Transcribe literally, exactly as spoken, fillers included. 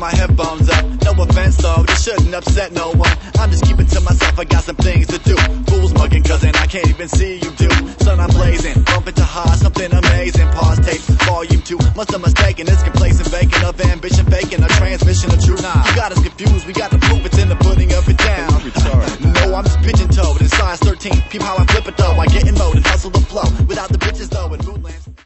my headphones up. No offense though, this shouldn't upset no one. I'm just keeping to myself, I got some things to do. Fools mugging cousin, I can't even see you do. Son, I'm blazing, bumping to high, something amazing. Pause tape, volume two, must have mistaken. It's complacent, vacant of ambition, faking a transmission of truth. Nah, you got us confused, we got the proof, it's in the pudding.